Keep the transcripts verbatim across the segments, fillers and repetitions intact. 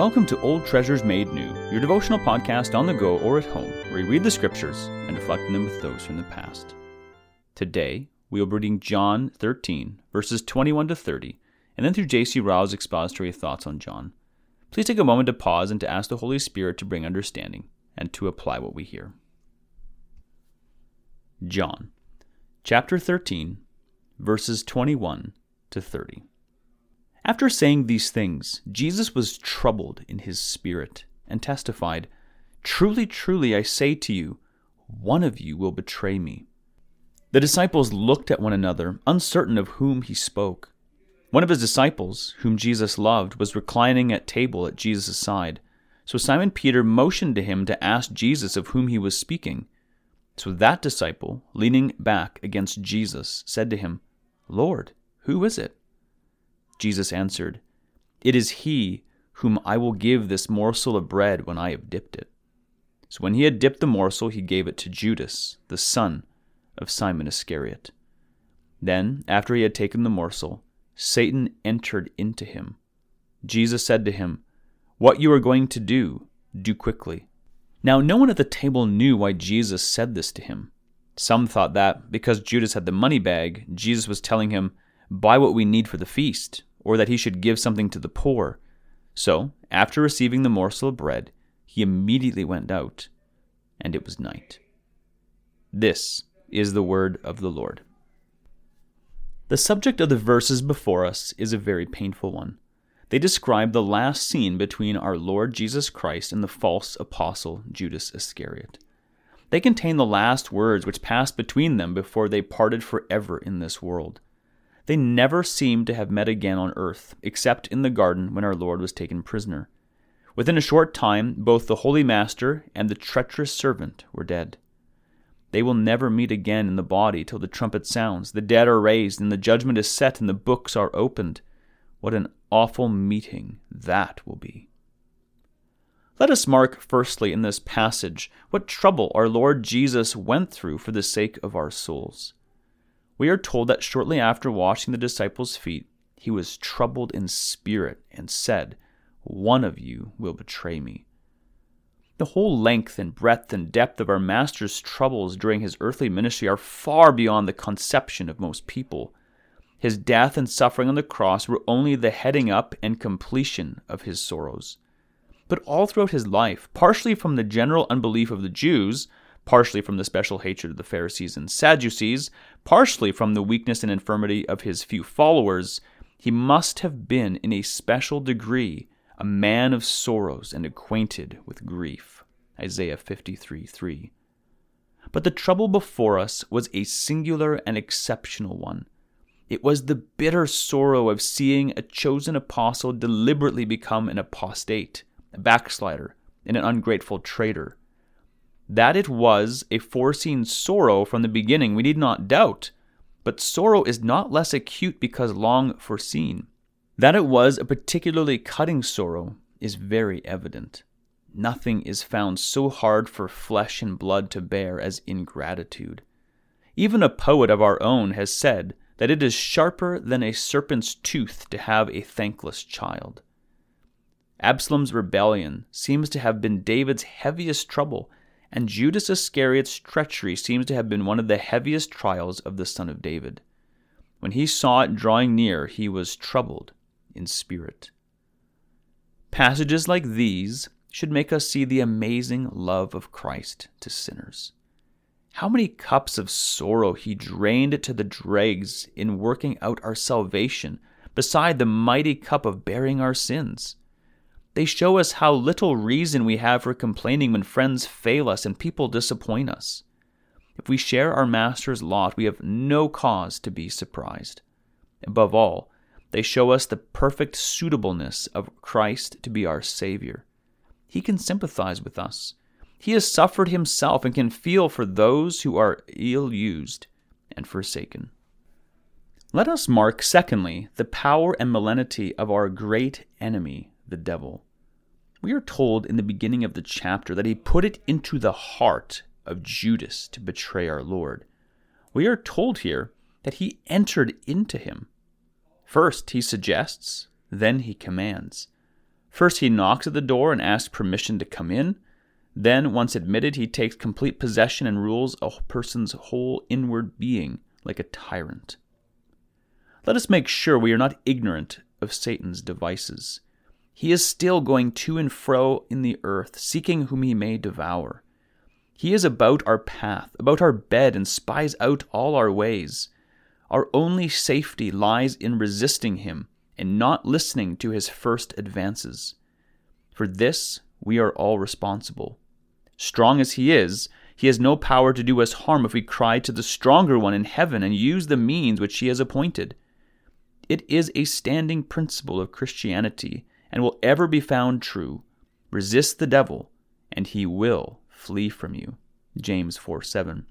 Welcome to Old Treasures Made New, your devotional podcast on the go or at home, where we read the scriptures and reflect on them with those from the past. Today, we will be reading John thirteen, verses twenty-one to thirty, and then through J C Ryle's expository thoughts on John. Please take a moment to pause and to ask the Holy Spirit to bring understanding and to apply what we hear. John, chapter thirteen, verses twenty-one to thirty. After saying these things, Jesus was troubled in his spirit and testified, "Truly, truly, I say to you, one of you will betray me." The disciples looked at one another, uncertain of whom he spoke. One of his disciples, whom Jesus loved, was reclining at table at Jesus' side. So Simon Peter motioned to him to ask Jesus of whom he was speaking. So that disciple, leaning back against Jesus, said to him, "Lord, who is it?" Jesus answered, "It is he whom I will give this morsel of bread when I have dipped it." So when he had dipped the morsel, he gave it to Judas, the son of Simon Iscariot. Then, after he had taken the morsel, Satan entered into him. Jesus said to him, "What you are going to do, do quickly." Now no one at the table knew why Jesus said this to him. Some thought that, because Judas had the money bag, Jesus was telling him, "Buy what we need for the feast," or that he should give something to the poor. So, after receiving the morsel of bread, he immediately went out, and it was night. This is the word of the Lord. The subject of the verses before us is a very painful one. They describe the last scene between our Lord Jesus Christ and the false apostle Judas Iscariot. They contain the last words which passed between them before they parted forever in this world. They never seemed to have met again on earth, except in the garden when our Lord was taken prisoner. Within a short time, both the Holy Master and the treacherous servant were dead. They will never meet again in the body till the trumpet sounds, the dead are raised, and the judgment is set, and the books are opened. What an awful meeting that will be. Let us mark firstly in this passage what trouble our Lord Jesus went through for the sake of our souls. We are told that shortly after washing the disciples' feet, he was troubled in spirit and said, "One of you will betray me." The whole length and breadth and depth of our Master's troubles during his earthly ministry are far beyond the conception of most people. His death and suffering on the cross were only the heading up and completion of his sorrows. But all throughout his life, partially from the general unbelief of the Jews, partially from the special hatred of the Pharisees and Sadducees, partially from the weakness and infirmity of his few followers, he must have been in a special degree a man of sorrows and acquainted with grief. Isaiah fifty-three three. But the trouble before us was a singular and exceptional one. It was the bitter sorrow of seeing a chosen apostle deliberately become an apostate, a backslider, and an ungrateful traitor. That it was a foreseen sorrow from the beginning we need not doubt, but sorrow is not less acute because long foreseen. That it was a particularly cutting sorrow is very evident. Nothing is found so hard for flesh and blood to bear as ingratitude. Even a poet of our own has said that it is sharper than a serpent's tooth to have a thankless child. Absalom's rebellion seems to have been David's heaviest trouble, and Judas Iscariot's treachery seems to have been one of the heaviest trials of the Son of David. When he saw it drawing near, he was troubled in spirit. Passages like these should make us see the amazing love of Christ to sinners. How many cups of sorrow he drained to the dregs in working out our salvation, beside the mighty cup of bearing our sins. They show us how little reason we have for complaining when friends fail us and people disappoint us. If we share our Master's lot, we have no cause to be surprised. Above all, they show us the perfect suitableness of Christ to be our Savior. He can sympathize with us. He has suffered himself and can feel for those who are ill-used and forsaken. Let us mark, secondly, the power and malignity of our great enemy, the devil. We are told in the beginning of the chapter that he put it into the heart of Judas to betray our Lord. We are told here that he entered into him. First he suggests, then he commands. First, he knocks at the door and asks permission to come in. Then, once admitted, he takes complete possession and rules a person's whole inward being like a tyrant. Let us make sure we are not ignorant of Satan's devices. He is still going to and fro in the earth, seeking whom he may devour. He is about our path, about our bed, and spies out all our ways. Our only safety lies in resisting him and not listening to his first advances. For this, we are all responsible. Strong as he is, he has no power to do us harm if we cry to the stronger one in heaven and use the means which he has appointed. It is a standing principle of Christianity and will ever be found true. Resist the devil, and he will flee from you. James four seven.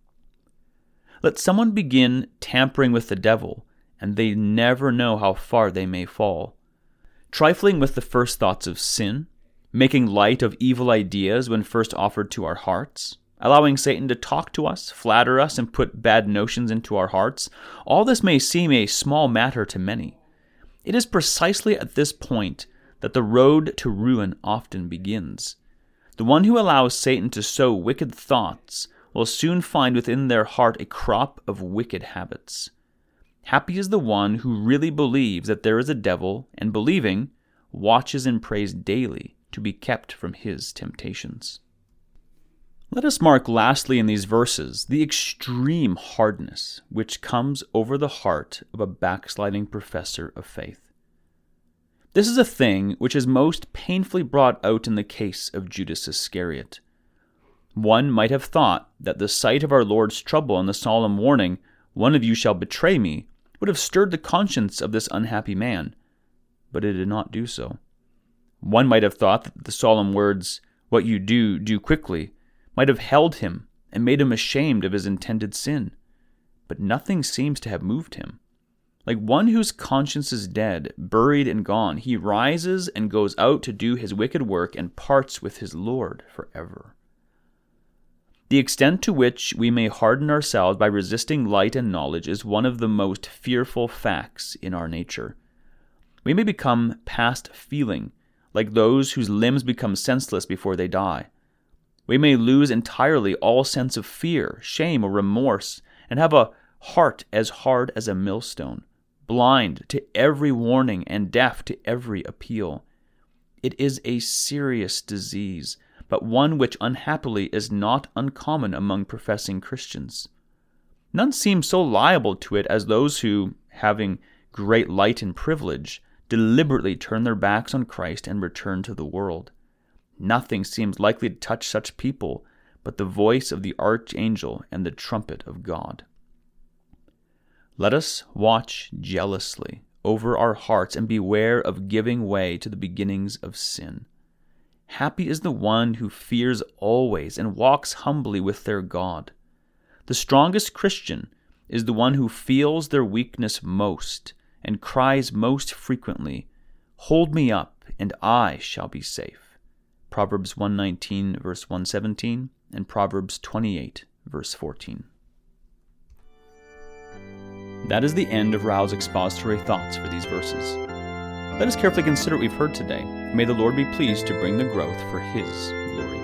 Let someone begin tampering with the devil, and they never know how far they may fall. Trifling with the first thoughts of sin, making light of evil ideas when first offered to our hearts, allowing Satan to talk to us, flatter us, and put bad notions into our hearts, all this may seem a small matter to many. It is precisely at this point that the road to ruin often begins. The one who allows Satan to sow wicked thoughts will soon find within their heart a crop of wicked habits. Happy is the one who really believes that there is a devil and, believing, watches and prays daily to be kept from his temptations. Let us mark lastly in these verses the extreme hardness which comes over the heart of a backsliding professor of faith. This is a thing which is most painfully brought out in the case of Judas Iscariot. One might have thought that the sight of our Lord's trouble and the solemn warning, "One of you shall betray me," would have stirred the conscience of this unhappy man, but it did not do so. One might have thought that the solemn words, "What you do, do quickly," might have held him and made him ashamed of his intended sin, but nothing seems to have moved him. Like one whose conscience is dead, buried and gone, he rises and goes out to do his wicked work and parts with his Lord forever. The extent to which we may harden ourselves by resisting light and knowledge is one of the most fearful facts in our nature. We may become past feeling, like those whose limbs become senseless before they die. We may lose entirely all sense of fear, shame, or remorse, and have a heart as hard as a millstone, blind to every warning and deaf to every appeal. It is a serious disease, but one which unhappily is not uncommon among professing Christians. None seem so liable to it as those who, having great light and privilege, deliberately turn their backs on Christ and return to the world. Nothing seems likely to touch such people but the voice of the archangel and the trumpet of God. Let us watch jealously over our hearts and beware of giving way to the beginnings of sin. Happy is the one who fears always and walks humbly with their God. The strongest Christian is the one who feels their weakness most and cries most frequently, "Hold me up, and I shall be safe." Proverbs one nineteen, verse one seventeen, and Proverbs twenty-eight, verse fourteen. That is the end of Ryle's expository thoughts for these verses. Let us carefully consider what we've heard today. May the Lord be pleased to bring the growth for His glory.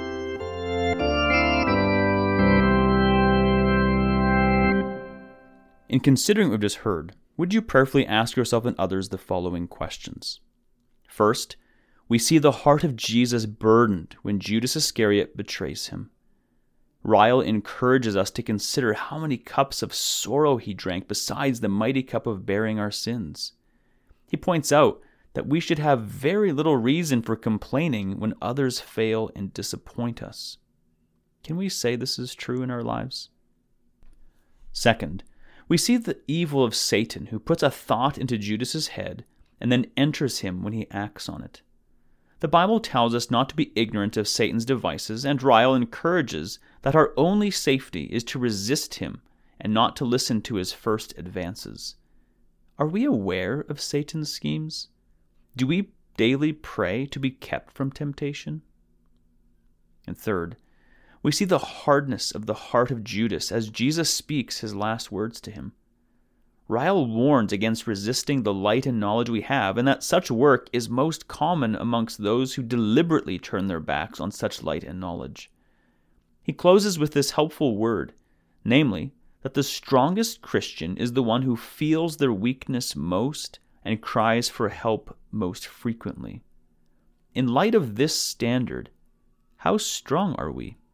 In considering what we've just heard, would you prayerfully ask yourself and others the following questions? First, we see the heart of Jesus burdened when Judas Iscariot betrays him. Ryle encourages us to consider how many cups of sorrow he drank besides the mighty cup of bearing our sins. He points out that we should have very little reason for complaining when others fail and disappoint us. Can we say this is true in our lives? Second, we see the evil of Satan, who puts a thought into Judas's head and then enters him when he acts on it. The Bible tells us not to be ignorant of Satan's devices, and Ryle encourages that our only safety is to resist him and not to listen to his first advances. Are we aware of Satan's schemes? Do we daily pray to be kept from temptation? And third, we see the hardness of the heart of Judas as Jesus speaks his last words to him. Ryle warns against resisting the light and knowledge we have, and that such work is most common amongst those who deliberately turn their backs on such light and knowledge. He closes with this helpful word, namely, that the strongest Christian is the one who feels their weakness most and cries for help most frequently. In light of this standard, how strong are we?